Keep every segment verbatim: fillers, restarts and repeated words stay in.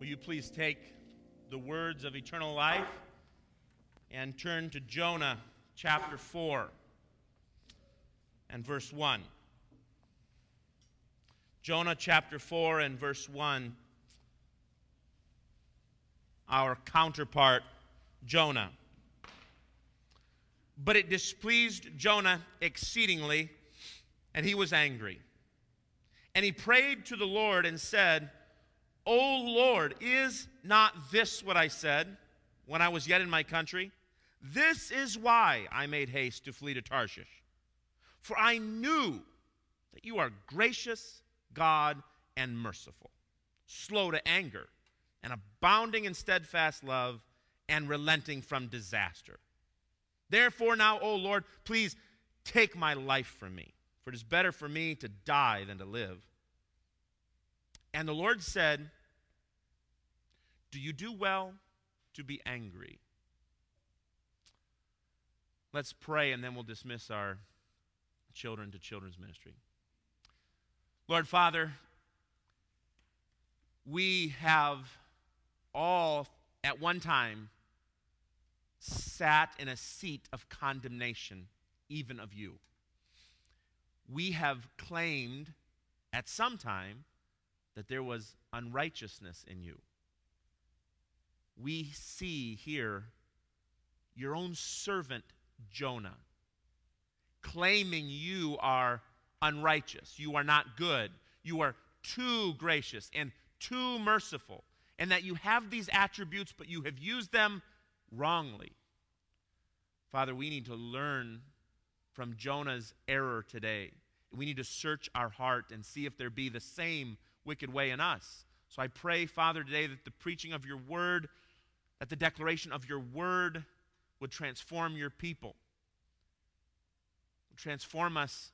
you please take the words of eternal life and turn to Jonah chapter four and verse one. Jonah chapter four and verse one. Our counterpart, Jonah. But it displeased Jonah exceedingly, and he was angry. And he prayed to the Lord and said, O Lord, is not this what I said when I was yet in my country? This is why I made haste to flee to Tarshish. For I knew that you are gracious God and merciful, slow to anger, and abounding in steadfast love, and relenting from disaster. Therefore now, O Lord, please take my life from me, for it is better for me to die than to live. And the Lord said, do you do well to be angry? Let's pray, and then we'll dismiss our children to children's ministry. Lord Father, we have all at one time sat in a seat of condemnation, even of you. We have claimed at some time that there was unrighteousness in you. We see here your own servant Jonah claiming you are unrighteous, you are not good, you are too gracious and too merciful, and that you have these attributes, but you have used them wrongly. Father, we need to learn from Jonah's error today. We need to search our heart and see if there be the same wicked way in us. So I pray, Father, today that the preaching of your word, that the declaration of your word would transform your people, would transform us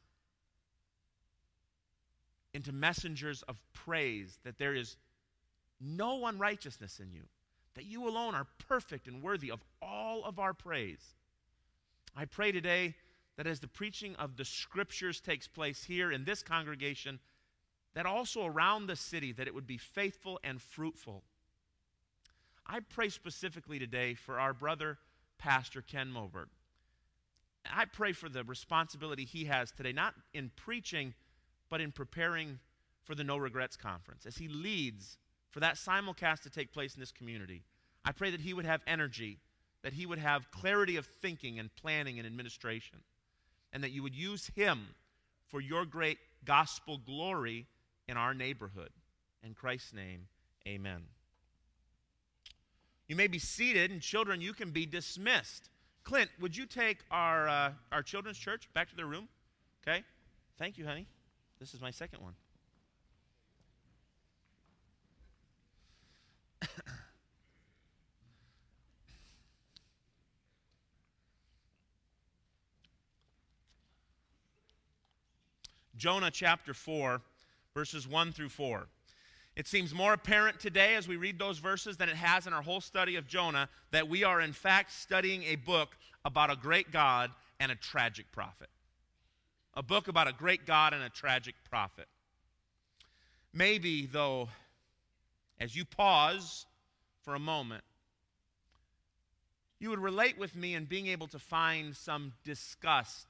into messengers of praise, that there is no unrighteousness in you, that you alone are perfect and worthy of all of our praise. I pray today that as the preaching of the scriptures takes place here in this congregation, that also around the city, that it would be faithful and fruitful. I pray specifically today for our brother, Pastor Ken Moberg. I pray for the responsibility he has today, not in preaching, but in preparing for the No Regrets Conference. As he leads for that simulcast to take place in this community, I pray that he would have energy, that he would have clarity of thinking and planning and administration, and that you would use him for your great gospel glory in our neighborhood. In Christ's name, amen. You may be seated, and children, you can be dismissed. Clint, would you take our, uh, our children's church back to their room? Okay? Thank you, honey. This is my second one. Jonah chapter four, verses one through four. It seems more apparent today as we read those verses than it has in our whole study of Jonah that we are in fact studying a book about a great God and a tragic prophet. A book about a great God and a tragic prophet. Maybe, though, as you pause for a moment, you would relate with me in being able to find some disgust.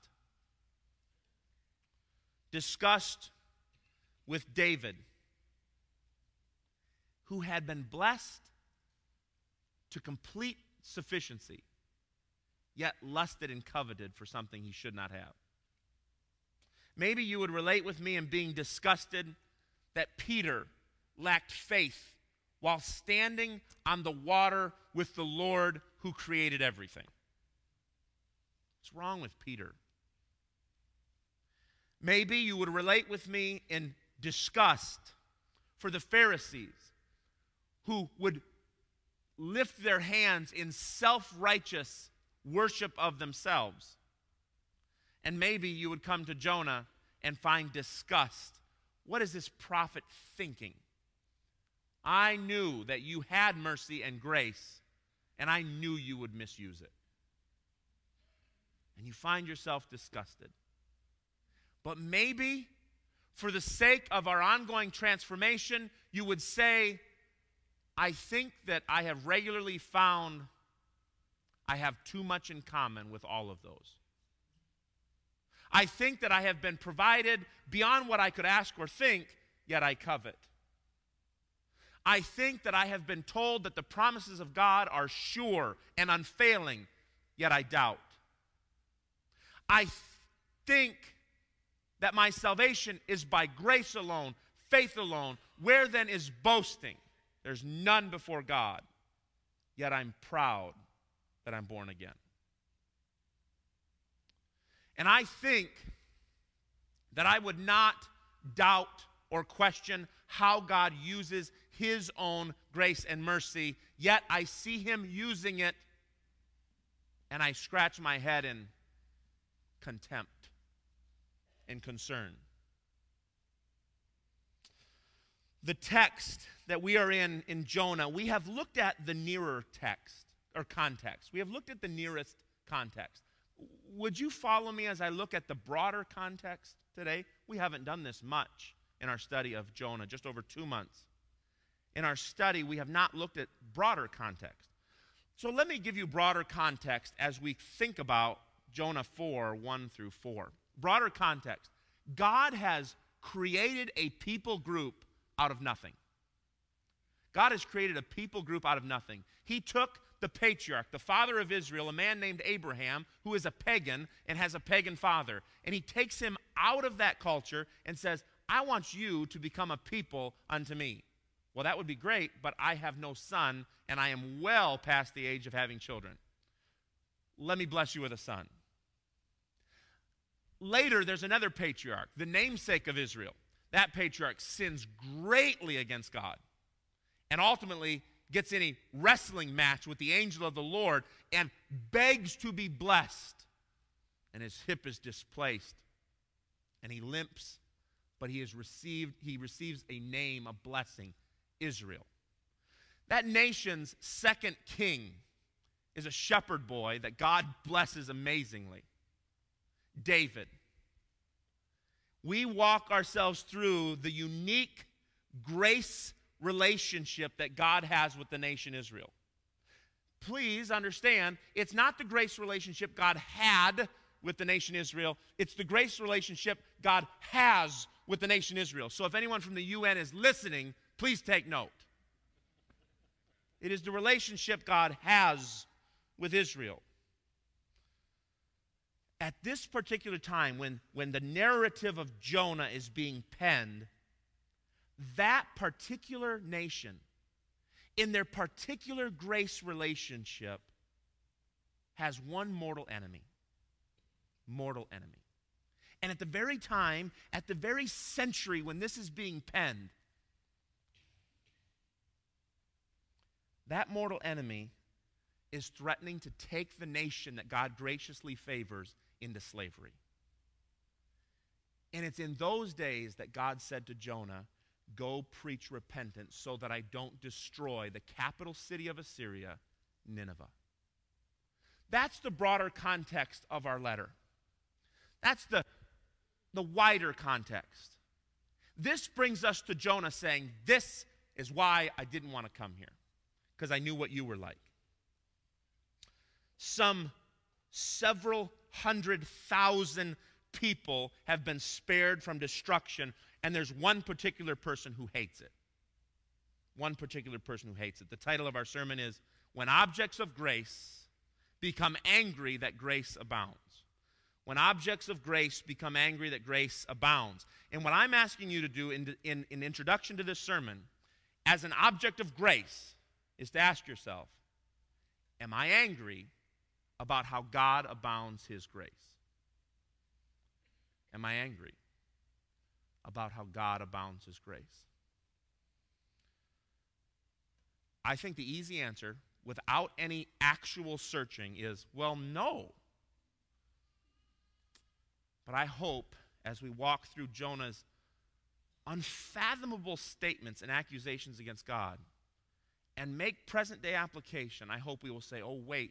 Disgust with David, who had been blessed to complete sufficiency, yet lusted and coveted for something he should not have. Maybe you would relate with me in being disgusted that Peter lacked faith while standing on the water with the Lord who created everything. What's wrong with Peter? Maybe you would relate with me in disgust for the Pharisees who would lift their hands in self-righteous worship of themselves. And maybe you would come to Jonah and find disgust. What is this prophet thinking? I knew that you had mercy and grace, and I knew you would misuse it. And you find yourself disgusted. But maybe, for the sake of our ongoing transformation, you would say, I think that I have regularly found I have too much in common with all of those. I think that I have been provided beyond what I could ask or think, yet I covet. I think that I have been told that the promises of God are sure and unfailing, yet I doubt. I th- think that my salvation is by grace alone, faith alone. Where then is boasting? There's none before God, yet I'm proud that I'm born again. And I think that I would not doubt or question how God uses his own grace and mercy, yet I see him using it, and I scratch my head in contempt and concern. The text that we are in in Jonah, we have looked at the nearer text or context. We have looked at the nearest context. Would you follow me as I look at the broader context today? We haven't done this much in our study of Jonah, just over two months. In our study, we have not looked at broader context. So let me give you broader context as we think about Jonah four, one through four. Broader context. God has created a people group out of nothing. God has created a people group out of nothing. He took the patriarch, the father of Israel, a man named Abraham, who is a pagan and has a pagan father, and he takes him out of that culture and says, I want you to become a people unto me. Well, that would be great, but I have no son, and I am well past the age of having children. Let me bless you with a son. Later, there's another patriarch, the namesake of Israel. That patriarch sins greatly against God and ultimately gets in a wrestling match with the angel of the Lord and begs to be blessed. And his hip is displaced, and he limps, but he has received, he receives a name, a blessing, Israel. That nation's second king is a shepherd boy that God blesses amazingly, David. We walk ourselves through the unique grace relationship that God has with the nation Israel. Please understand, it's not the grace relationship God had with the nation Israel. It's the grace relationship God has with the nation Israel. So if anyone from the U N is listening, please take note. It is the relationship God has with Israel. At this particular time, when, when the narrative of Jonah is being penned, that particular nation, in their particular grace relationship, has one mortal enemy. Mortal enemy. And at the very time, at the very century when this is being penned, that mortal enemy is threatening to take the nation that God graciously favors into slavery. And it's in those days that God said to Jonah, go preach repentance so that I don't destroy the capital city of Assyria, Nineveh. That's the broader context of our letter. That's the, the wider context. This brings us to Jonah saying, this is why I didn't want to come here, because I knew what you were like. Some several hundred thousand people have been spared from destruction, and there's one particular person who hates it. One particular person who hates it. The title of our sermon is, When Objects of Grace Become Angry That Grace Abounds. When objects of grace become angry that grace abounds. And what I'm asking you to do in, in, in introduction to this sermon, as an object of grace, is to ask yourself, am I angry about how God abounds his grace? Am I angry about how God abounds his grace? I think the easy answer, without any actual searching, is, well, no. But I hope, as we walk through Jonah's unfathomable statements and accusations against God, and make present-day application, I hope we will say, oh, wait,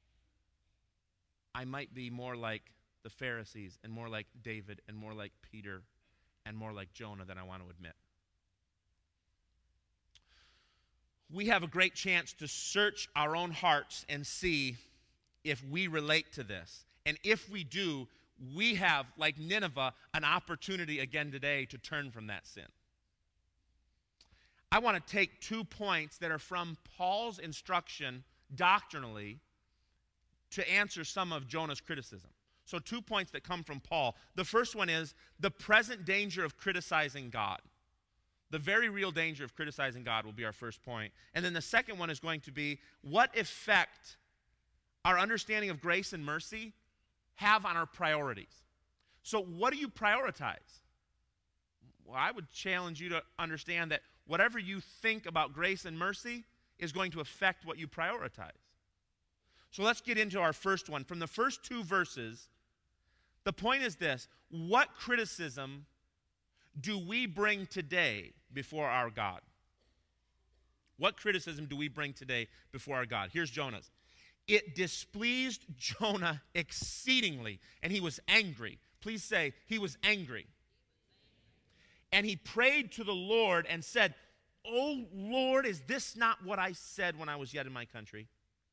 I might be more like the Pharisees and more like David and more like Peter and more like Jonah than I want to admit. we have a great chance to search our own hearts and see if we relate to this. And if we do, we have, like Nineveh, an opportunity again today to turn from that sin. I want to take two points that are from Paul's instruction doctrinally to answer some of Jonah's criticism. So two points that come from Paul. The first one is the present danger of criticizing God. The very real danger of criticizing God will be our first point. And then the second one is going to be what effect our understanding of grace and mercy have on our priorities. So what do you prioritize? Well, I would challenge you to understand that whatever you think about grace and mercy is going to affect what you prioritize. So let's get into our first one. From the first two verses, the point is this: what criticism do we bring today before our God? What criticism do we bring today before our God? Here's Jonah's. It displeased Jonah exceedingly, and he was angry. Please say, he was angry. And he prayed to the Lord and said, "O Lord, is this not what I said when I was yet in my country?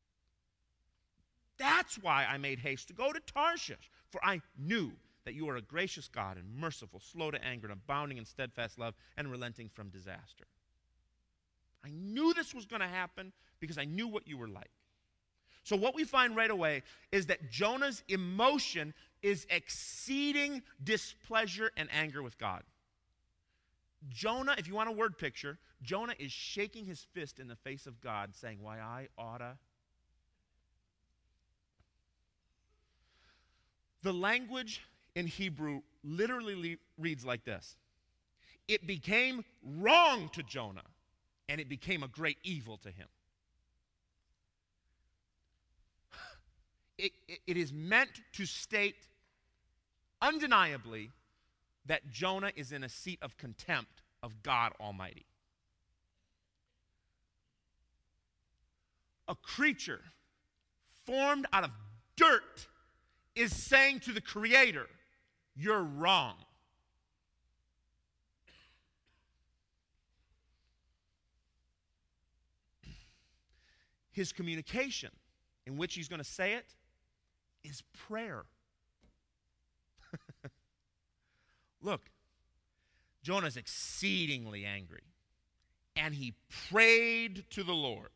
That's why I made haste to go to Tarshish, for I knew that you are a gracious God and merciful, slow to anger, and abounding in steadfast love, and relenting from disaster." I knew this was going to happen because I knew what you were like. So what we find right away is that Jonah's emotion is exceeding displeasure and anger with God. Jonah, if you want a word picture, Jonah is shaking his fist in the face of God, saying, "Why, I oughta." The language in Hebrew literally reads like this: it became wrong to Jonah, and it became a great evil to him. It, it, it is meant to state undeniably that Jonah is in a seat of contempt of God Almighty. A creature formed out of dirt is saying to the Creator, "You're wrong." His communication in which he's going to say it is prayer. Look, Jonah's exceedingly angry, and he prayed to the Lord.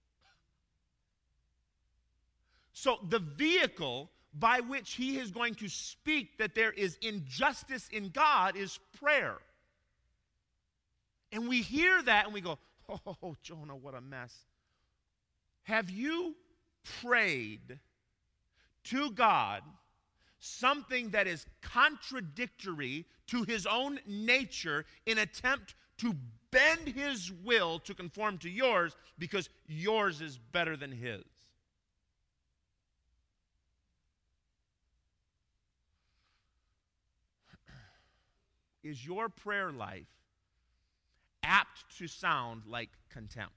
So the vehicle by which he is going to speak that there is injustice in God is prayer. And we hear that and we go, "Oh, Jonah, what a mess." Have you prayed to God something that is contradictory to his own nature in attempt to bend his will to conform to yours because yours is better than his? Is your prayer life apt to sound like contempt?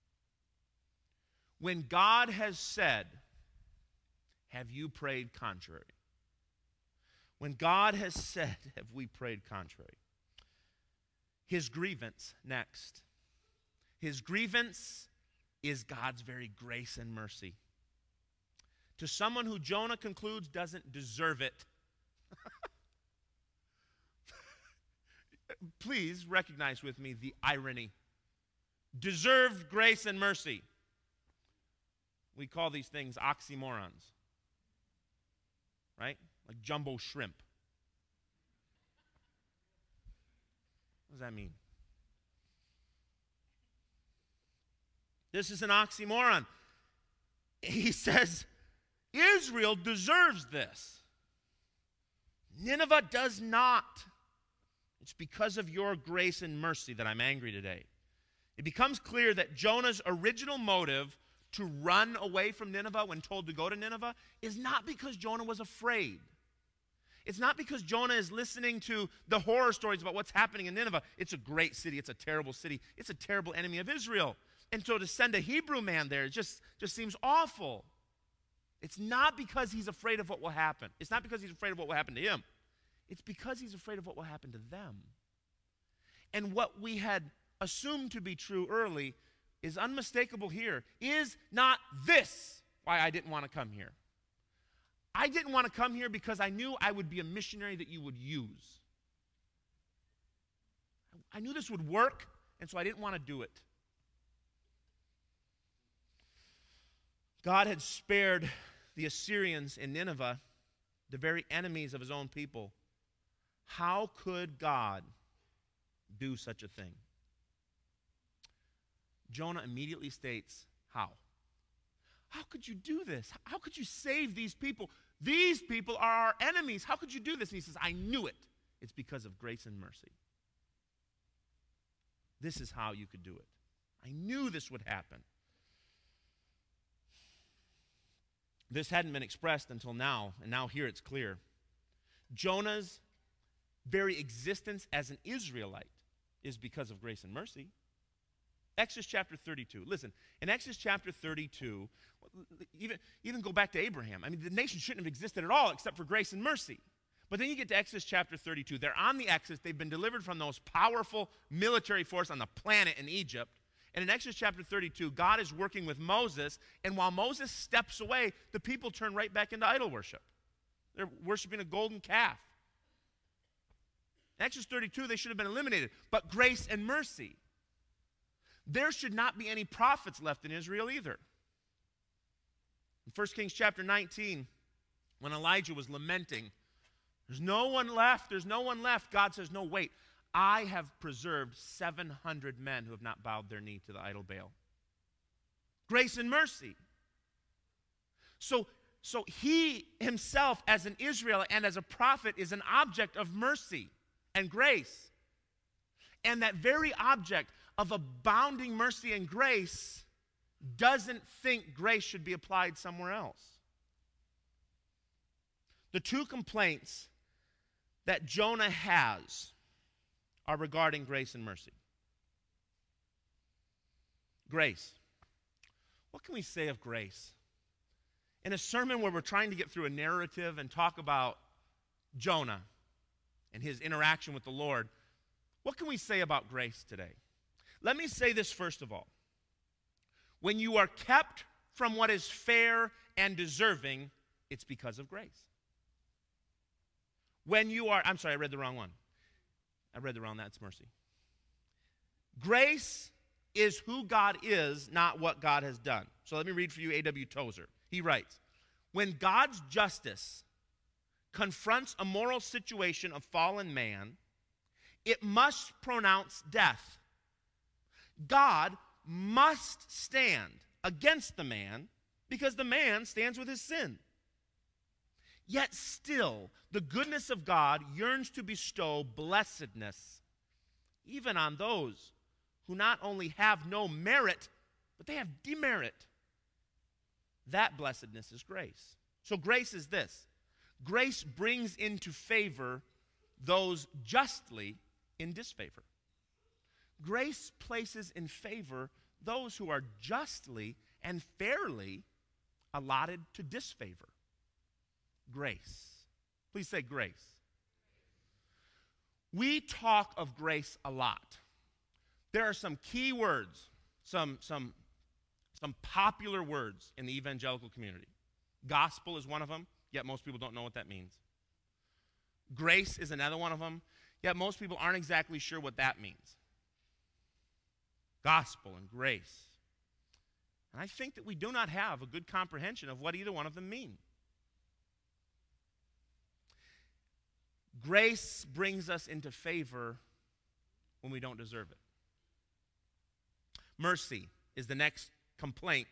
When God has said, have you prayed contrary? When God has said, have we prayed contrary? His grievance, next. His grievance is God's very grace and mercy. To someone who Jonah concludes doesn't deserve it. Please recognize with me the irony. Deserved grace and mercy. We call these things oxymorons, right? Like jumbo shrimp. What does that mean? This is an oxymoron. He says, Israel deserves this. Nineveh does not. It's because of your grace and mercy that I'm angry today. It becomes clear that Jonah's original motive to run away from Nineveh when told to go to Nineveh is not because Jonah was afraid. It's not because Jonah is listening to the horror stories about what's happening in Nineveh. It's a great city. It's a terrible city. It's a terrible enemy of Israel. And so to send a Hebrew man there just, just seems awful. It's not because he's afraid of what will happen. It's not because he's afraid of what will happen to him. It's because he's afraid of what will happen to them. And what we had assumed to be true early is unmistakable here. Is not this why I didn't want to come here? I didn't want to come here because I knew I would be a missionary that you would use. I knew this would work, and so I didn't want to do it. God had spared the Assyrians in Nineveh, the very enemies of his own people. How could God do such a thing? Jonah immediately states, how? How could you do this? How could you save these people? These people are our enemies. How could you do this? And he says, I knew it. It's because of grace and mercy. This is how you could do it. I knew this would happen. This hadn't been expressed until now, and now here it's clear. Jonah's very existence as an Israelite is because of grace and mercy. Exodus chapter thirty-two. Listen, in Exodus chapter thirty-two, even, even go back to Abraham. I mean, the nation shouldn't have existed at all except for grace and mercy. But then you get to Exodus chapter thirty-two. They're on the Exodus. They've been delivered from the most powerful military force on the planet in Egypt. And in Exodus chapter thirty-two, God is working with Moses, and while Moses steps away, the people turn right back into idol worship. They're worshiping a golden calf. In Exodus thirty-two, they should have been eliminated, but grace and mercy. There should not be any prophets left in Israel either. In First Kings chapter nineteen, when Elijah was lamenting, there's no one left, there's no one left, God says, no, wait. I have preserved seven hundred men who have not bowed their knee to the idol Baal. Grace and mercy. So, so he himself as an Israelite and as a prophet is an object of mercy and grace. And that very object of abounding mercy and grace doesn't think grace should be applied somewhere else. The two complaints that Jonah has are regarding grace and mercy. Grace. What can we say of grace? In a sermon where we're trying to get through a narrative and talk about Jonah and his interaction with the Lord, what can we say about grace today? Let me say this first of all. When you are kept from what is fair and deserving, it's because of grace. When you are, I'm sorry, I read the wrong one. I read the wrong, that's mercy. Grace is who God is, not what God has done. So let me read for you A W Tozer. He writes, when God's justice confronts a moral situation of fallen man, it must pronounce death. God must stand against the man because the man stands with his sin. Yet still, the goodness of God yearns to bestow blessedness even on those who not only have no merit, but they have demerit. That blessedness is grace. So grace is this. Grace brings into favor those justly in disfavor. Grace places in favor those who are justly and fairly allotted to disfavor. Grace. Please say grace. We talk of grace a lot. There are some key words, some, some, some popular words in the evangelical community. Gospel is one of them, yet most people don't know what that means. Grace is another one of them, yet most people aren't exactly sure what that means. Gospel and grace. And I think that we do not have a good comprehension of what either one of them mean. Grace brings us into favor when we don't deserve it. Mercy is the next complaint.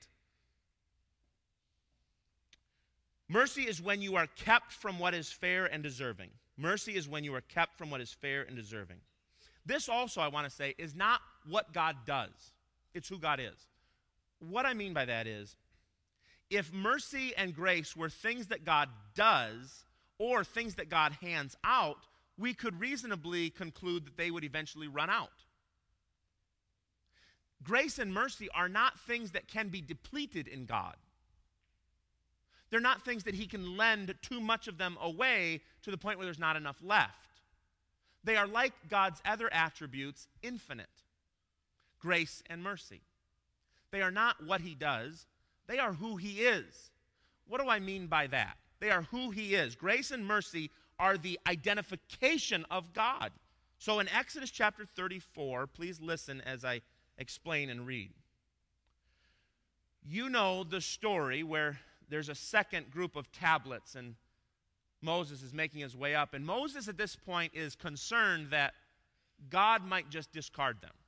Mercy is when you are kept from what is fair and deserving. Mercy is when you are kept from what is fair and deserving. This also, I want to say, is not what God does. It's who God is. What I mean by that is, if mercy and grace were things that God does or things that God hands out, we could reasonably conclude that they would eventually run out. Grace and mercy are not things that can be depleted in God. They're not things that he can lend too much of them away to the point where there's not enough left. They are like God's other attributes, infinite. Grace and mercy. They are not what he does. They are who he is. What do I mean by that? They are who he is. Grace and mercy are the identification of God. So in Exodus chapter thirty-four, please listen as I explain and read. You know the story where there's a second group of tablets and Moses is making his way up. And Moses at this point is concerned that God might just discard them.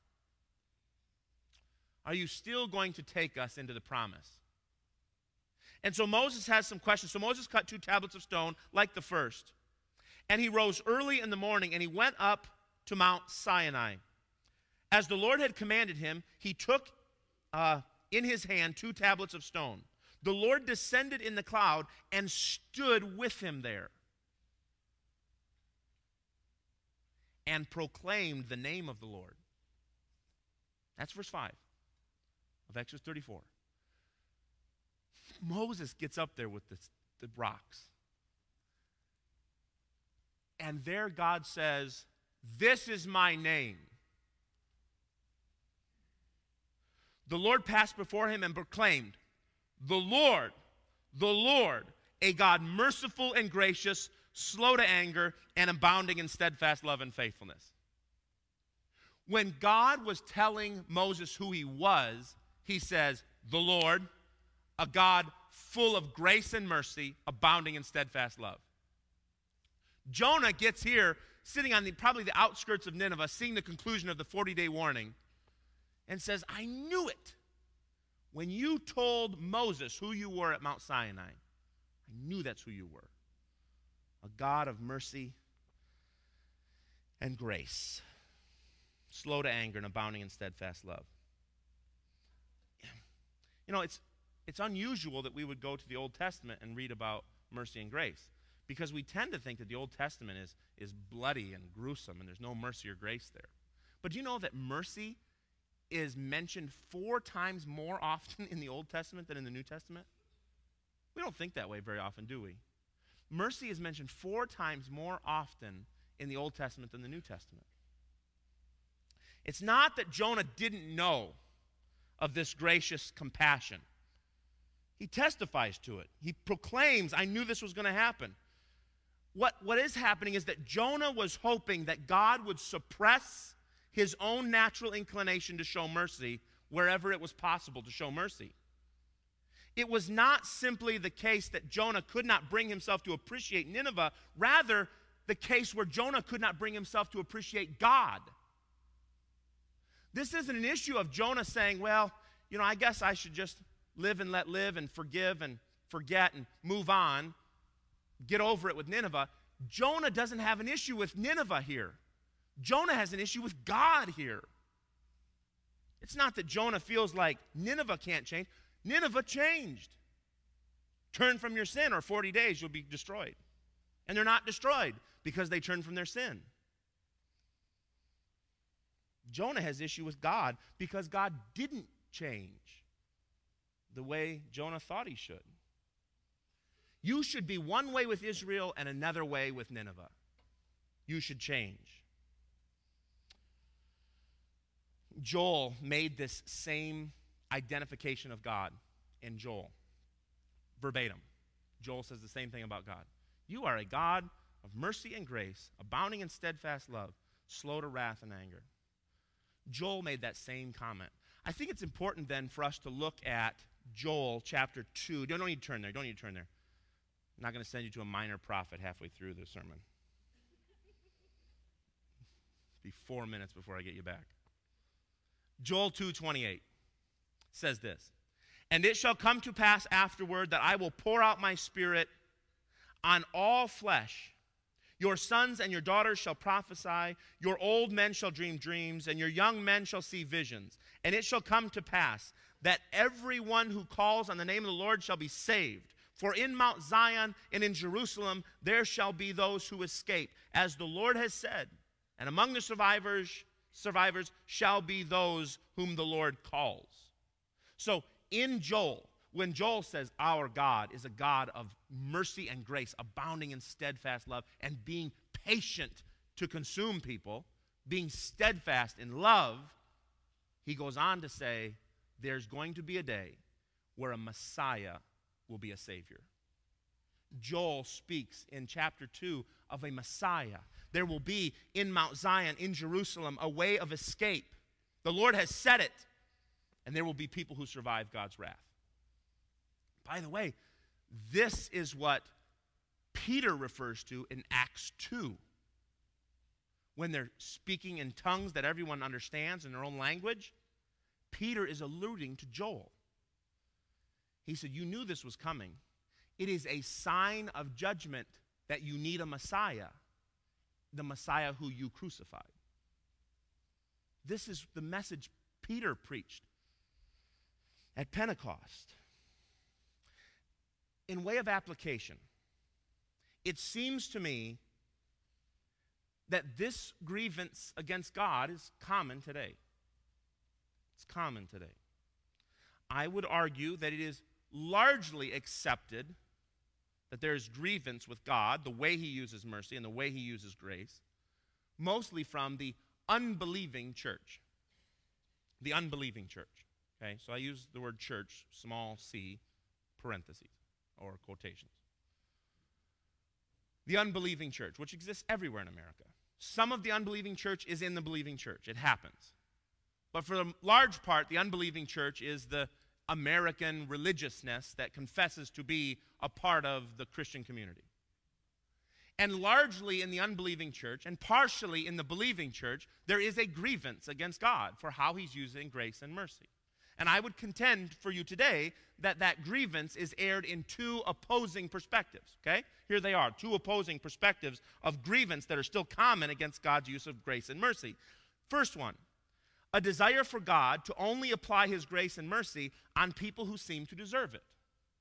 Are you still going to take us into the promise? And so Moses has some questions. So Moses cut two tablets of stone like the first. And he rose early in the morning and he went up to Mount Sinai. As the Lord had commanded him, he took uh, in his hand two tablets of stone. The Lord descended in the cloud and stood with him there and proclaimed the name of the Lord. That's verse five of Exodus thirty-four. Moses gets up there with the, the rocks. And there God says, "This is my name." The Lord passed before him and proclaimed, "The Lord, the Lord, a God merciful and gracious, slow to anger, and abounding in steadfast love and faithfulness." When God was telling Moses who he was, he says, "The Lord, a God full of grace and mercy, abounding in steadfast love." Jonah gets here, sitting on the, probably the outskirts of Nineveh, seeing the conclusion of the forty-day warning, and says, "I knew it. When you told Moses who you were at Mount Sinai, I knew that's who you were. A God of mercy and grace, slow to anger and abounding in steadfast love." You know, it's it's unusual that we would go to the Old Testament and read about mercy and grace, because we tend to think that the Old Testament is, is bloody and gruesome and there's no mercy or grace there. But do you know that mercy is mentioned four times more often in the Old Testament than in the New Testament? We don't think that way very often, do we? Mercy is mentioned four times more often in the Old Testament than the New Testament. It's not that Jonah didn't know of this gracious compassion. He testifies to it. He proclaims, "I knew this was going to happen." What, what is happening is that Jonah was hoping that God would suppress his own natural inclination to show mercy wherever it was possible to show mercy. It was not simply the case that Jonah could not bring himself to appreciate Nineveh, rather the case where Jonah could not bring himself to appreciate God. This isn't an issue of Jonah saying, "Well, you know, I guess I should just live and let live and forgive and forget and move on, get over it with Nineveh." Jonah doesn't have an issue with Nineveh here. Jonah has an issue with God here. It's not that Jonah feels like Nineveh can't change. Nineveh changed. Turn from your sin, or forty days you'll be destroyed. And they're not destroyed because they turned from their sin. Jonah has issue with God because God didn't change the way Jonah thought he should. You should be one way with Israel and another way with Nineveh. You should change. Joel made this same identification of God in Joel. Verbatim. Joel says the same thing about God. "You are a God of mercy and grace, abounding in steadfast love, slow to wrath and anger." Joel made that same comment. I think it's important then for us to look at Joel chapter two. Don't, don't need to turn there. Don't need to turn there. I'm not going to send you to a minor prophet halfway through the sermon. Be four minutes before I get you back. Joel two twenty-eight says this, "And it shall come to pass afterward that I will pour out my spirit on all flesh. Your sons and your daughters shall prophesy, your old men shall dream dreams, and your young men shall see visions. And it shall come to pass that everyone who calls on the name of the Lord shall be saved. For in Mount Zion and in Jerusalem there shall be those who escape, as the Lord has said. And among the survivors, survivors shall be those whom the Lord calls." So in Joel, when Joel says our God is a God of mercy and grace, abounding in steadfast love, and being patient to consume people, being steadfast in love, he goes on to say, there's going to be a day where a Messiah will be a Savior. Joel speaks in chapter two of a Messiah. There will be in Mount Zion, in Jerusalem, a way of escape. The Lord has said it, and there will be people who survive God's wrath. By the way, this is what Peter refers to in Acts two. When they're speaking in tongues that everyone understands in their own language, Peter is alluding to Joel. He said, you knew this was coming. It is a sign of judgment that you need a Messiah, the Messiah who you crucified. This is the message Peter preached at Pentecost. In way of application, it seems to me that this grievance against God is common today. It's common today. I would argue that it is largely accepted that there is grievance with God, the way he uses mercy and the way he uses grace, mostly from the unbelieving church. The unbelieving church. Okay, so I use the word church, small c, parentheses, or quotations. The unbelieving church, which exists everywhere in America. Some of the unbelieving church is in the believing church. It happens. But for the large part, the unbelieving church is the American religiousness that confesses to be a part of the Christian community. And largely in the unbelieving church, and partially in the believing church, there is a grievance against God for how he's using grace and mercy. And I would contend for you today that that grievance is aired in two opposing perspectives, okay? Here they are, two opposing perspectives of grievance that are still common against God's use of grace and mercy. First one, a desire for God to only apply his grace and mercy on people who seem to deserve it.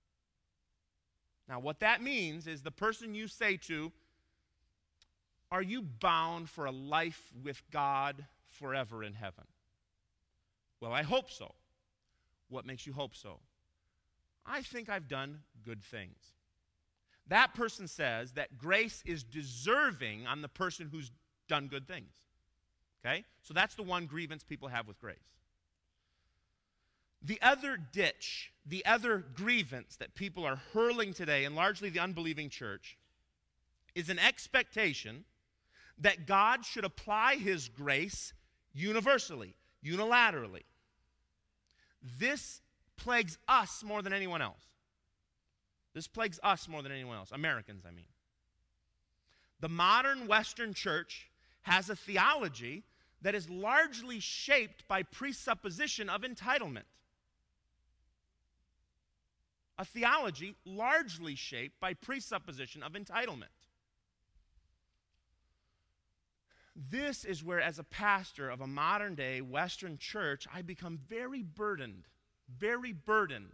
Now, what that means is the person you say to, are you bound for a life with God forever in heaven? Well, I hope so. What makes you hope so? I think I've done good things. That person says that grace is deserving on the person who's done good things. Okay? So that's the one grievance people have with grace. The other ditch, the other grievance that people are hurling today, and largely the unbelieving church, is an expectation that God should apply his grace universally, unilaterally. This plagues us more than anyone else. This plagues us more than anyone else. Americans, I mean. The modern Western church has a theology that is largely shaped by presupposition of entitlement. A theology largely shaped by presupposition of entitlement. This is where, as a pastor of a modern-day Western church, I become very burdened, very burdened.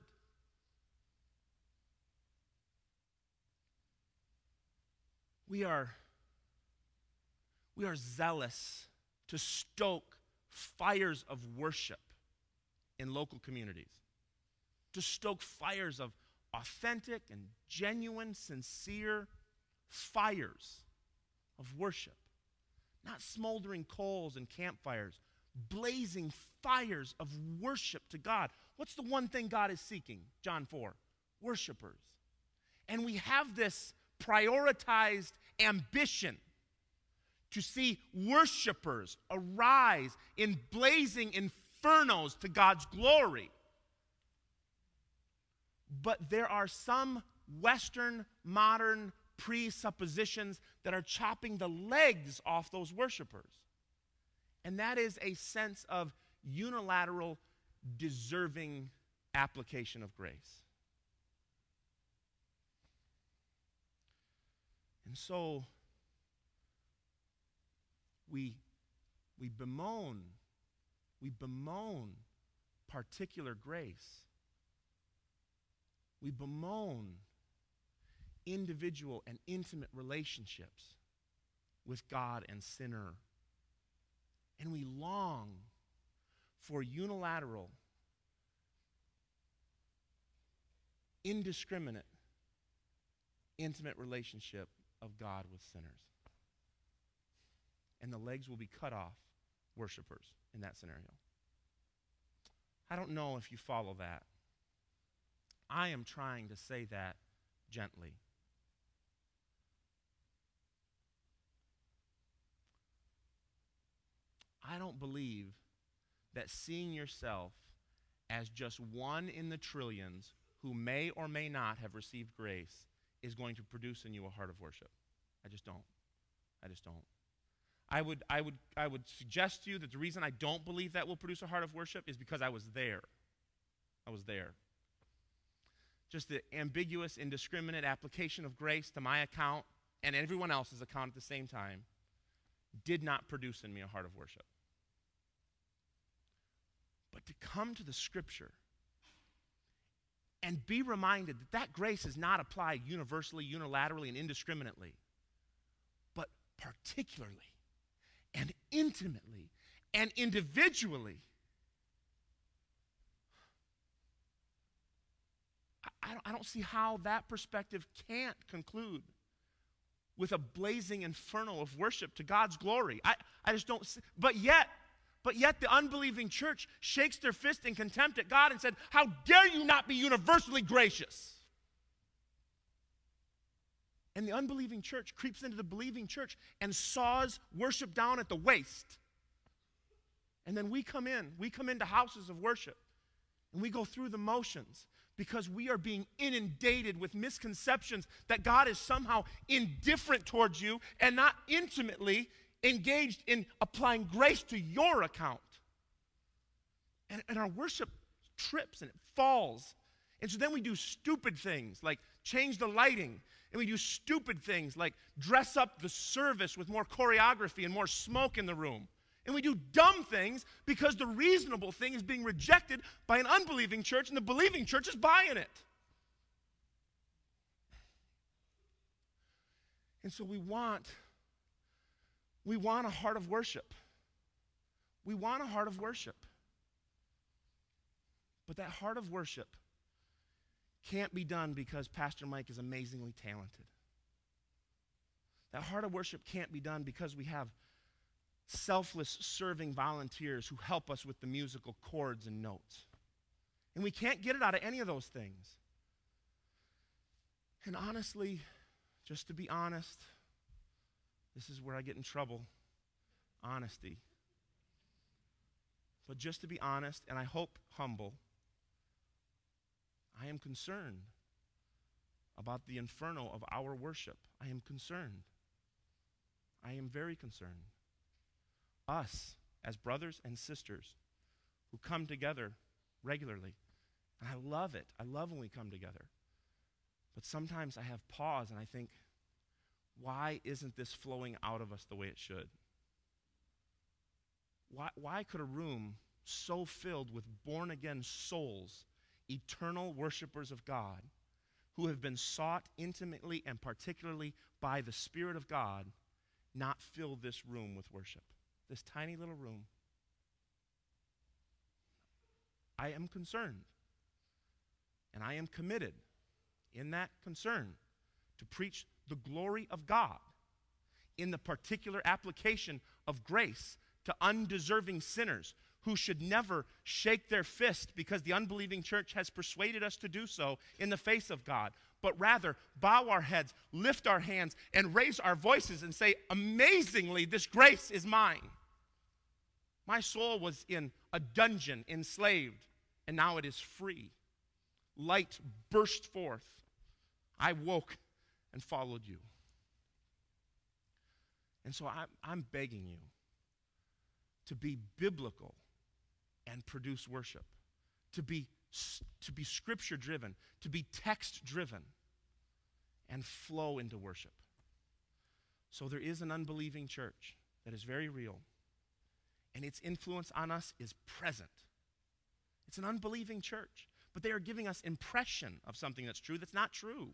We are, we are zealous to stoke fires of worship in local communities, to stoke fires of authentic and genuine, sincere fires of worship. Not smoldering coals and campfires, blazing fires of worship to God. What's the one thing God is seeking? John four, worshipers. And we have this prioritized ambition to see worshipers arise in blazing infernos to God's glory. But there are some Western modern presuppositions that are chopping the legs off those worshipers. And that is a sense of unilateral, deserving application of grace. And so we, we bemoan, we bemoan particular grace. We bemoan individual and intimate relationships with God and sinner. And we long for unilateral, indiscriminate, intimate relationship of God with sinners. And the legs will be cut off, worshipers, in that scenario. I don't know if you follow that. I am trying to say that gently. I don't believe that seeing yourself as just one in the trillions who may or may not have received grace is going to produce in you a heart of worship. I just don't. I just don't. I would, I would, I would suggest to you that the reason I don't believe that will produce a heart of worship is because I was there. I was there. Just the ambiguous, indiscriminate application of grace to my account and everyone else's account at the same time did not produce in me a heart of worship. But to come to the Scripture and be reminded that that grace is not applied universally, unilaterally, and indiscriminately, but particularly and intimately and individually. I, I, don't, I don't see how that perspective can't conclude with a blazing inferno of worship to God's glory. I, I just don't see, but yet, But yet the unbelieving church shakes their fist in contempt at God and said, how dare you not be universally gracious? And the unbelieving church creeps into the believing church and saws worship down at the waist. And then we come in, we come into houses of worship, and we go through the motions because we are being inundated with misconceptions that God is somehow indifferent towards you and not intimately engaged in applying grace to your account. And, and our worship trips and it falls. And so then we do stupid things like change the lighting. And we do stupid things like dress up the service with more choreography and more smoke in the room. And we do dumb things because the reasonable thing is being rejected by an unbelieving church and the believing church is buying it. And so we want We want a heart of worship. We want a heart of worship. But that heart of worship can't be done because Pastor Mike is amazingly talented. That heart of worship can't be done because we have selfless serving volunteers who help us with the musical chords and notes. And we can't get it out of any of those things. And honestly, just to be honest, this is where I get in trouble. Honesty. But just to be honest, and I hope humble, I am concerned about the inferno of our worship. I am concerned. I am very concerned. Us, as brothers and sisters who come together regularly, and I love it. I love when we come together. But sometimes I have pause and I think, why isn't this flowing out of us the way it should? Why, why could a room so filled with born-again souls, eternal worshipers of God, who have been sought intimately and particularly by the Spirit of God, not fill this room with worship? This tiny little room. I am concerned, and I am committed in that concern to preach the glory of God in the particular application of grace to undeserving sinners who should never shake their fist because the unbelieving church has persuaded us to do so in the face of God, but rather bow our heads, lift our hands, and raise our voices and say, amazingly, this grace is mine. My soul was in a dungeon, enslaved, and now it is free. Light burst forth. I woke and followed you. And so I'm, I'm begging you to be biblical and produce worship, to be, to be scripture-driven, to be text-driven, and flow into worship. So there is an unbelieving church that is very real, and its influence on us is present. It's an unbelieving church, but they are giving us impression of something that's true that's not true.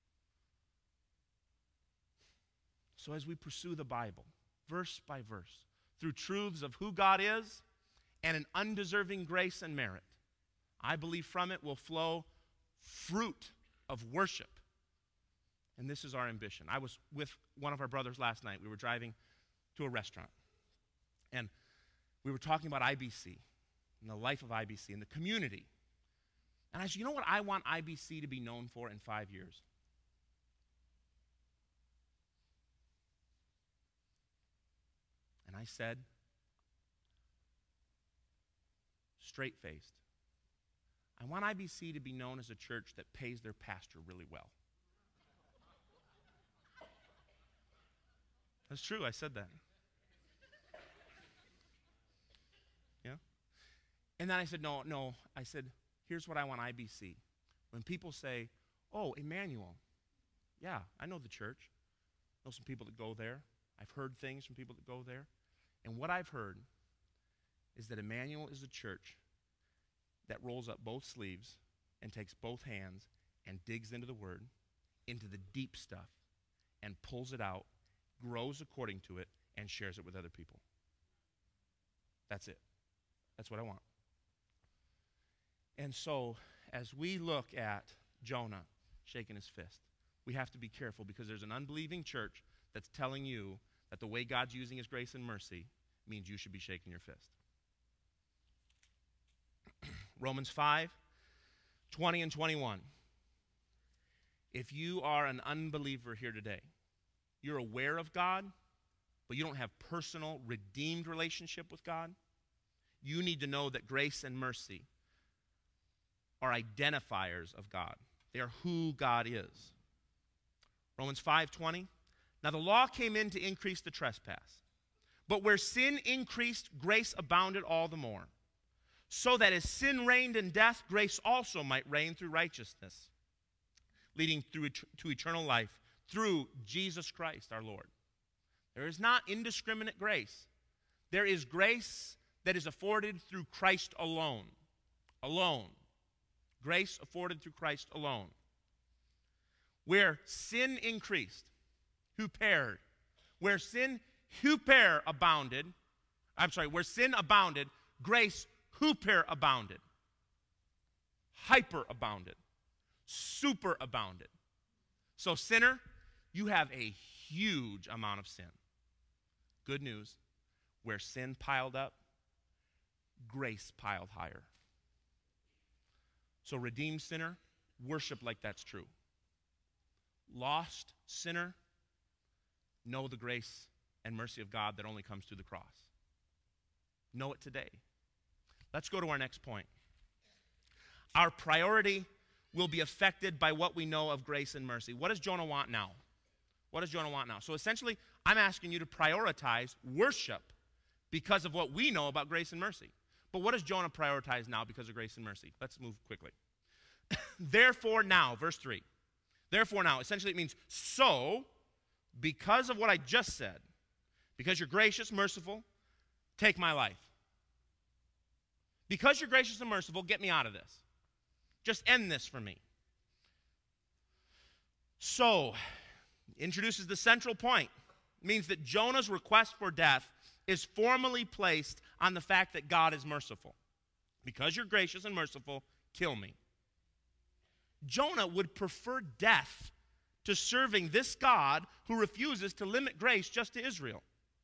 So as we pursue the Bible, verse by verse, through truths of who God is and an undeserving grace and merit, I believe from it will flow fruit of worship. And this is our ambition. I was with one of our brothers last night. We were driving to a restaurant, and we were talking about I B C. in the life of I B C, in the community. And I said, you know what I want I B C to be known for in five years? And I said, straight-faced, I want I B C to be known as a church that pays their pastor really well. That's true, I said that. Yeah? And then I said, no, no, I said, here's what I want I B C. When people say, oh, Emmanuel, yeah, I know the church. I know some people that go there. I've heard things from people that go there. And what I've heard is that Emmanuel is a church that rolls up both sleeves and takes both hands and digs into the Word, into the deep stuff, and pulls it out, grows according to it, and shares it with other people. That's it. That's what I want. And so, as we look at Jonah shaking his fist, we have to be careful because there's an unbelieving church that's telling you that the way God's using his grace and mercy means you should be shaking your fist. Romans five, twenty and twenty-one. If you are an unbeliever here today, you're aware of God, but you don't have personal, redeemed relationship with God, you need to know that grace and mercy are identifiers of God. They are who God is. Romans five twenty. Now the law came in to increase the trespass, but where sin increased, grace abounded all the more, so that as sin reigned in death, grace also might reign through righteousness, leading through to eternal life through Jesus Christ our Lord. There is not indiscriminate grace. There is grace that is afforded through Christ alone. Alone. Grace afforded through Christ alone. Where sin increased, huper, where sin huper abounded, I'm sorry, where sin abounded, grace huper abounded, hyper abounded, super abounded. So sinner, you have a huge amount of sin. Good news, where sin piled up, grace piled higher. So redeemed sinner, worship like that's true. Lost sinner, know the grace and mercy of God that only comes through the cross. Know it today. Let's go to our next point. Our priority will be affected by what we know of grace and mercy. What does Jonah want now? What does Jonah want now? So essentially, I'm asking you to prioritize worship because of what we know about grace and mercy. But what does Jonah prioritize now because of grace and mercy? Let's move quickly. Therefore now, verse three. Therefore now, essentially it means, so, because of what I just said, because you're gracious, merciful, take my life. Because you're gracious and merciful, get me out of this. Just end this for me. So, introduces the central point. It means that Jonah's request for death is formally placed on the fact that God is merciful. Because you're gracious and merciful, kill me. Jonah would prefer death to serving this God who refuses to limit grace just to Israel.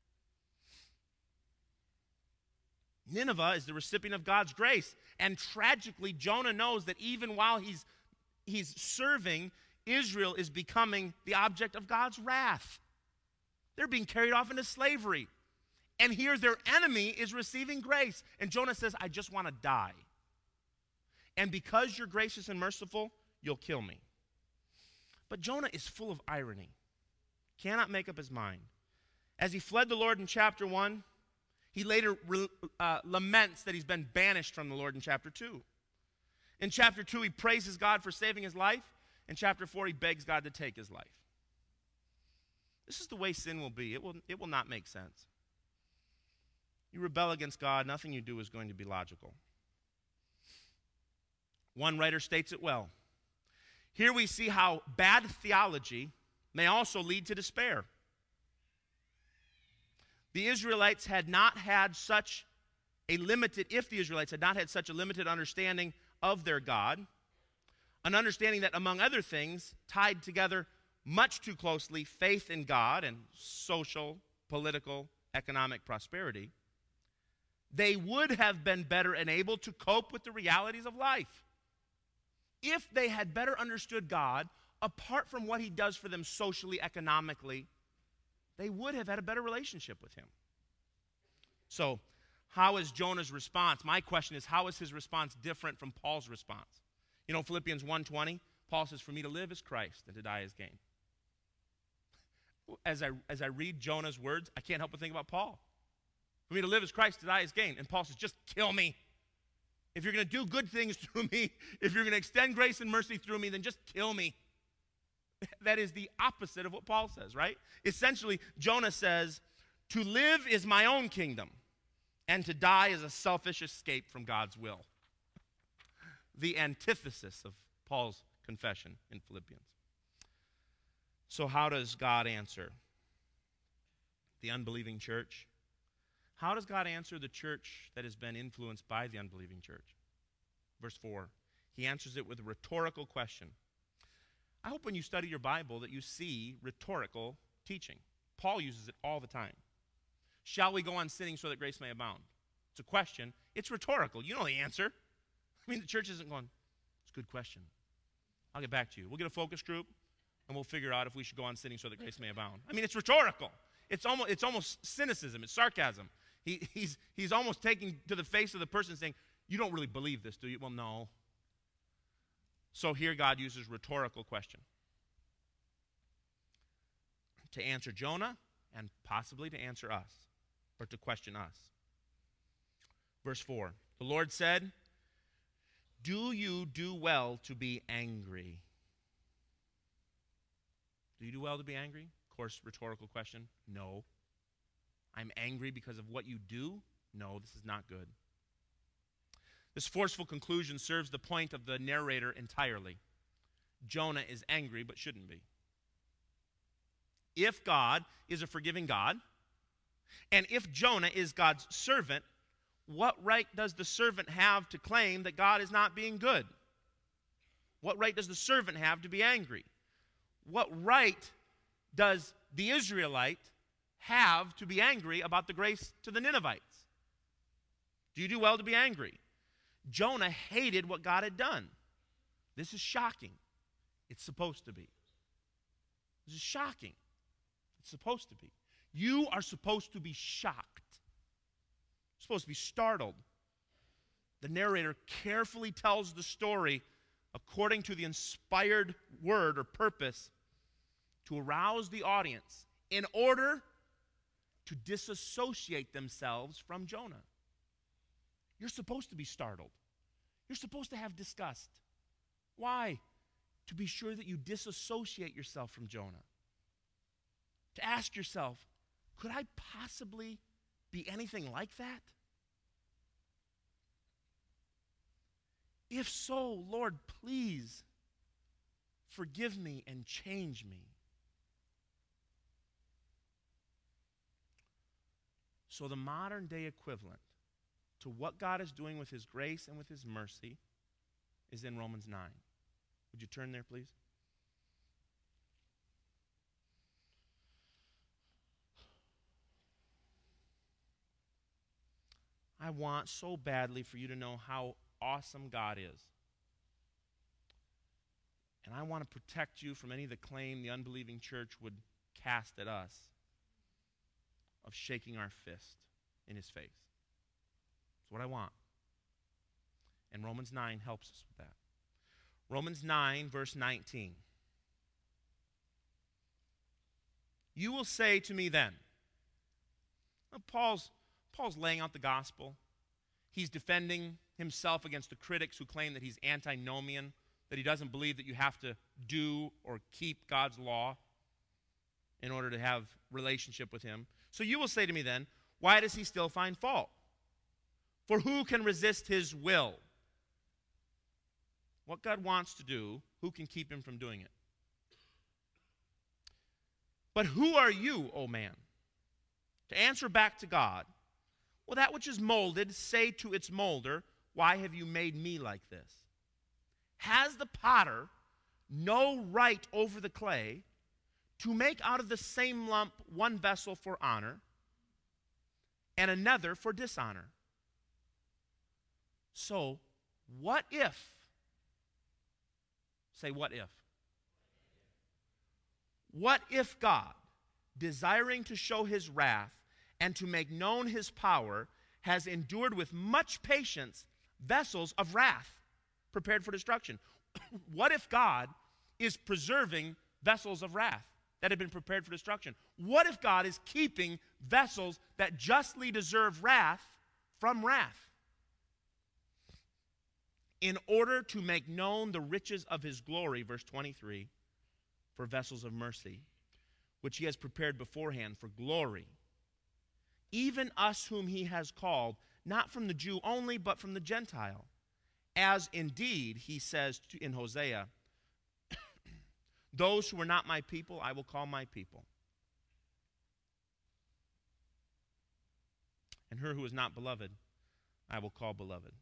Nineveh is the recipient of God's grace. And tragically, Jonah knows that even while he's, he's serving, Israel is becoming the object of God's wrath. They're being carried off into slavery. And here their enemy is receiving grace. And Jonah says, I just want to die. And because you're gracious and merciful, you'll kill me. But Jonah is full of irony. Cannot make up his mind. As he fled the Lord in chapter one, he later re, uh, laments that he's been banished from the Lord in chapter two. In chapter two, he praises God for saving his life. In chapter four, he begs God to take his life. This is the way sin will be. It will, it will not make sense. You rebel against God, nothing you do is going to be logical. One writer states it well. Here we see how bad theology may also lead to despair. The Israelites had not had such a limited, if the Israelites had not had such a limited understanding of their God, an understanding that, among other things, tied together much too closely faith in God and social, political, economic prosperity, they would have been better enabled to cope with the realities of life. If they had better understood God, apart from what he does for them socially, economically, they would have had a better relationship with him. So, how is Jonah's response? My question is, how is his response different from Paul's response? You know, Philippians one twenty, Paul says, for me to live is Christ, and to die is gain. As I, as I read Jonah's words, I can't help but think about Paul. For me to live is Christ, to die is gain. And Paul says, just kill me. If you're going to do good things through me, if you're going to extend grace and mercy through me, then just kill me. That is the opposite of what Paul says, right? Essentially, Jonah says, to live is my own kingdom, and to die is a selfish escape from God's will. The antithesis of Paul's confession in Philippians. So how does God answer the unbelieving church? How does God answer the church that has been influenced by the unbelieving church? Verse four, he answers it with a rhetorical question. I hope when you study your Bible that you see rhetorical teaching. Paul uses it all the time. Shall we go on sinning so that grace may abound? It's a question. It's rhetorical. You know the answer. I mean, the church isn't going, it's a good question. I'll get back to you. We'll get a focus group, and we'll figure out if we should go on sinning so that grace may abound. I mean, it's rhetorical. It's almost, it's almost cynicism. It's sarcasm. He, he's, he's almost taking to the face of the person saying, you don't really believe this, do you? Well, no. So here God uses rhetorical question to answer Jonah and possibly to answer us, or to question us. Verse four, the Lord said, do you do well to be angry? Do you do well to be angry? Of course, rhetorical question. No. I'm angry because of what you do? No, this is not good. This forceful conclusion serves the point of the narrator entirely. Jonah is angry but shouldn't be. If God is a forgiving God, and if Jonah is God's servant, what right does the servant have to claim that God is not being good? What right does the servant have to be angry? What right does the Israelite have to be angry about the grace to the Ninevites? Do you do well to be angry? Jonah hated what God had done. This is shocking. It's supposed to be. This is shocking. It's supposed to be. You are supposed to be shocked. You're supposed to be startled. The narrator carefully tells the story according to the inspired word or purpose to arouse the audience in order to disassociate themselves from Jonah. You're supposed to be startled. You're supposed to have disgust. Why? To be sure that you disassociate yourself from Jonah. To ask yourself, could I possibly be anything like that? If so, Lord, please forgive me and change me. So the modern day equivalent to what God is doing with his grace and with his mercy is in Romans nine. Would you turn there, please? I want so badly for you to know how awesome God is. And I want to protect you from any of the claim the unbelieving church would cast at us of shaking our fist in his face. That's what I want. And Romans nine helps us with that. Romans nine, verse nineteen. You will say to me then, well, Paul's, Paul's laying out the gospel. He's defending himself against the critics who claim that he's antinomian, that he doesn't believe that you have to do or keep God's law in order to have relationship with him. So you will say to me then, why does he still find fault? For who can resist his will? What God wants to do, who can keep him from doing it? But who are you, O man, to answer back to God? Well, that which is molded, say to its molder, why have you made me like this? Has the potter no right over the clay to make out of the same lump one vessel for honor and another for dishonor? So, what if? Say, what if? What if God, desiring to show his wrath and to make known his power, has endured with much patience vessels of wrath prepared for destruction? What if God is preserving vessels of wrath that have been prepared for destruction? What if God is keeping vessels that justly deserve wrath from wrath, in order to make known the riches of his glory, verse twenty-three, for vessels of mercy, which he has prepared beforehand for glory, even us whom he has called, not from the Jew only, but from the Gentile, as indeed he says to, in Hosea, those who are not my people, I will call my people, and her who is not beloved, I will call beloved.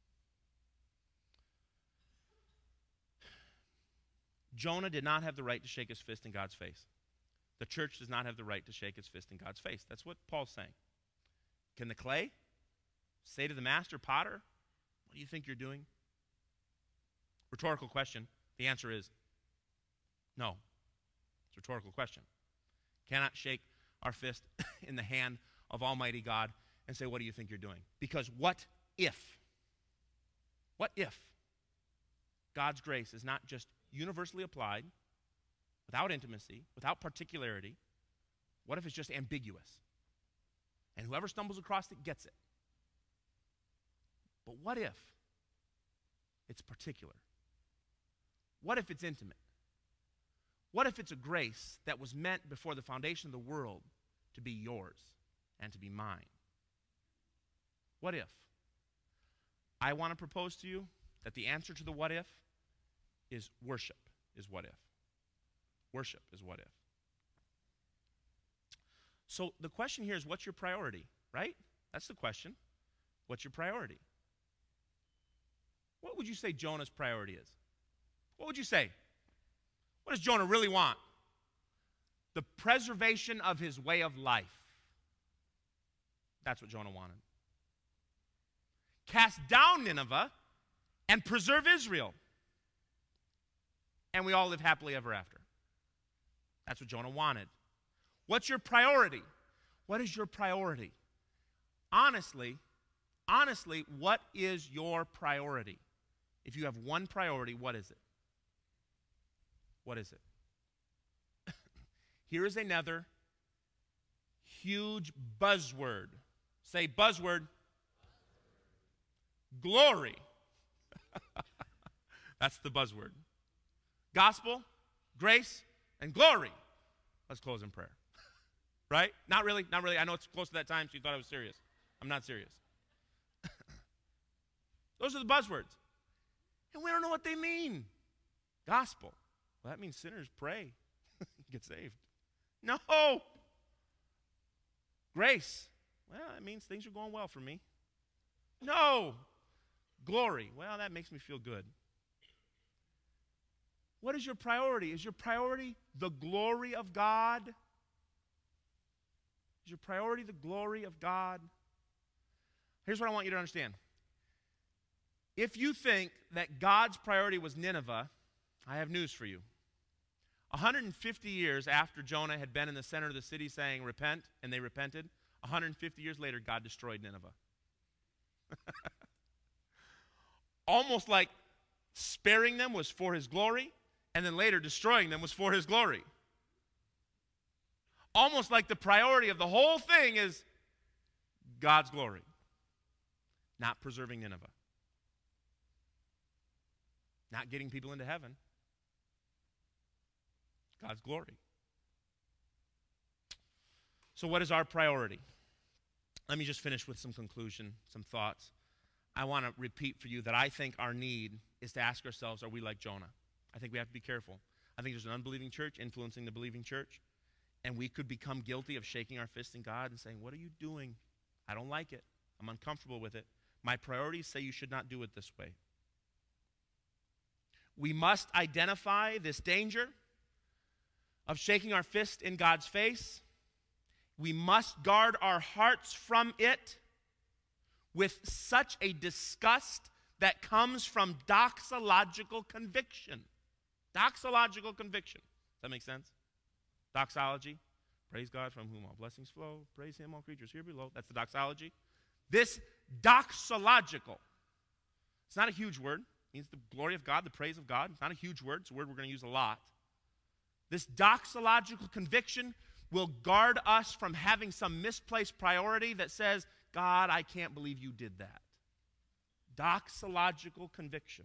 Jonah did not have the right to shake his fist in God's face. The church does not have the right to shake its fist in God's face. That's what Paul's saying. Can the clay say to the master potter, what do you think you're doing? Rhetorical question. The answer is no. It's a rhetorical question. Cannot shake our fist in the hand of Almighty God and say, what do you think you're doing? Because what if? What if God's grace is not just universally applied, without intimacy, without particularity? What if it's just ambiguous? And whoever stumbles across it gets it. But what if it's particular? What if it's intimate? What if it's a grace that was meant before the foundation of the world to be yours and to be mine? What if? I want to propose to you that the answer to the what if is worship is what if. Worship is what if. So the question here is, what's your priority, right? That's the question. What's your priority? What would you say Jonah's priority is? What would you say? What does Jonah really want? The preservation of his way of life. That's what Jonah wanted. Cast down Nineveh and preserve Israel. And we all live happily ever after. That's what Jonah wanted. What's your priority? What is your priority? Honestly, honestly, what is your priority? If you have one priority, what is it? What is it? Here is another huge buzzword. Say buzzword. Glory. That's the buzzword. Gospel, grace, and glory. Let's close in prayer. Right? Not really, not really. I know it's close to that time, so you thought I was serious. I'm not serious. Those are the buzzwords. And we don't know what they mean. Gospel. Well, that means sinners pray, get saved. No. Grace. Well, that means things are going well for me. No. Glory. Well, that makes me feel good. What is your priority? Is your priority the glory of God? Is your priority the glory of God? Here's what I want you to understand. If you think that God's priority was Nineveh, I have news for you. one hundred fifty years after Jonah had been in the center of the city saying, repent, and they repented, one hundred fifty years later, God destroyed Nineveh. Almost like sparing them was for his glory, and then later destroying them was for his glory. Almost like the priority of the whole thing is God's glory, not preserving Nineveh, not getting people into heaven. God's glory. So what is our priority? Let me just finish with some conclusion, some thoughts. I want to repeat for you that I think our need is to ask ourselves, are we like Jonah? I think we have to be careful. I think there's an unbelieving church influencing the believing church, and we could become guilty of shaking our fists in God and saying, what are you doing? I don't like it. I'm uncomfortable with it. My priorities say you should not do it this way. We must identify this danger of shaking our fist in God's face. We must guard our hearts from it. with such a disgust that comes from doxological conviction. Doxological conviction. Does that make sense? Doxology. Praise God from whom all blessings flow. Praise him, all creatures here below. That's the doxology. This doxological. It's not a huge word. It means the glory of God, the praise of God. It's not a huge word. It's a word we're going to use a lot. This doxological conviction will guard us from having some misplaced priority that says, God, I can't believe you did that. Doxological conviction.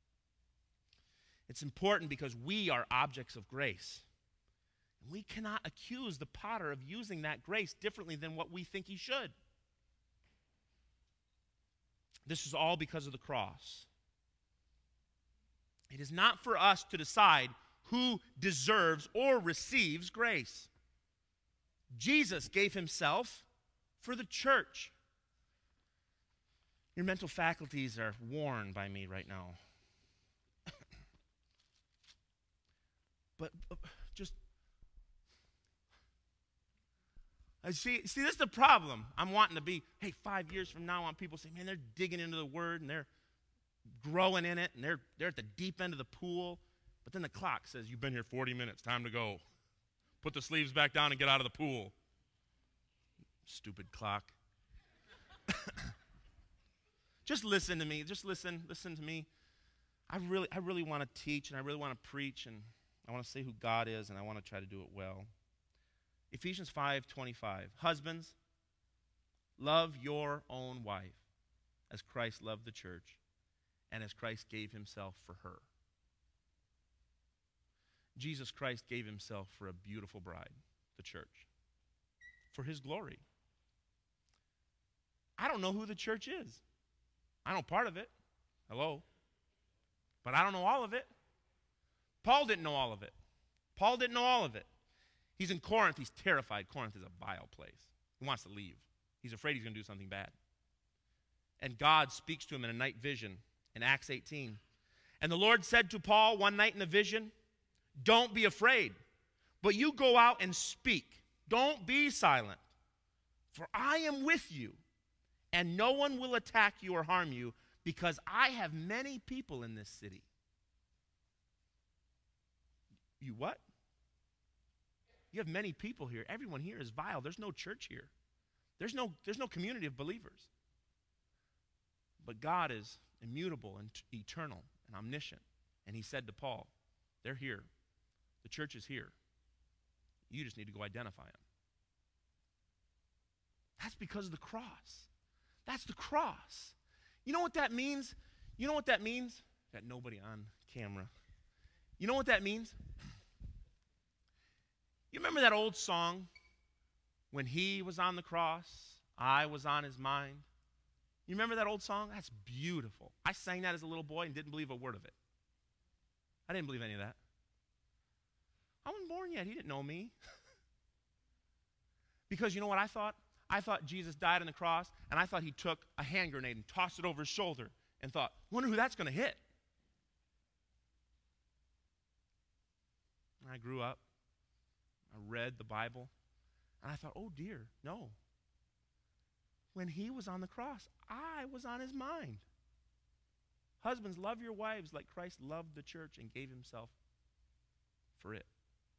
It's important because we are objects of grace. We cannot accuse the potter of using that grace differently than what we think he should. This is all because of the cross. It is not for us to decide who deserves or receives grace. Jesus gave himself for the church. Your mental faculties are worn by me right now. but uh, just I see, see, this is the problem. I'm wanting to be, hey, five years from now, I want people to say, man, they're digging into the Word, and they're growing in it, and they're, they're at the deep end of the pool. But then the clock says, you've been here forty minutes, time to go. Put the sleeves back down and get out of the pool. Stupid clock. Just listen to me. Just listen. Listen to me. I really, I really want to teach, and I really want to preach, and I want to say who God is, and I want to try to do it well. Ephesians five twenty-five. Husbands, love your own wife as Christ loved the church and as Christ gave himself for her. Jesus Christ gave himself for a beautiful bride, the church, for his glory. I don't know who the church is. I know part of it. Hello. But I don't know all of it. Paul didn't know all of it. Paul didn't know all of it. He's in Corinth. He's terrified. Corinth is a vile place. He wants to leave. He's afraid he's going to do something bad. And God speaks to him in a night vision in Acts eighteen. And the Lord said to Paul one night in a vision, don't be afraid, but you go out and speak. Don't be silent, for I am with you, and no one will attack you or harm you, because I have many people in this city. You what? You have many people here. Everyone here is vile. There's no church here. There's no, there's no community of believers. But God is immutable and t- eternal and omniscient. And he said to Paul, they're here. The church is here. You just need to go identify them. That's because of the cross. That's the cross. You know what that means? You know what that means? Got nobody on camera. You know what that means? You remember that old song, when he was on the cross, I was on his mind? You remember that old song? That's beautiful. I sang that as a little boy and didn't believe a word of it. I didn't believe any of that. I wasn't born yet. He didn't know me. Because you know what I thought? I thought Jesus died on the cross, and I thought he took a hand grenade and tossed it over his shoulder and thought, wonder who that's going to hit. And I grew up. I read the Bible, and I thought, oh dear, no. When he was on the cross, I was on his mind. Husbands, love your wives like Christ loved the church and gave himself for it.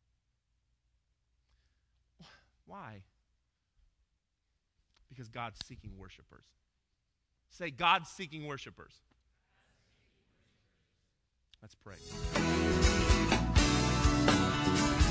Why? Because God's seeking worshipers. Say, God's seeking worshipers. Let's pray.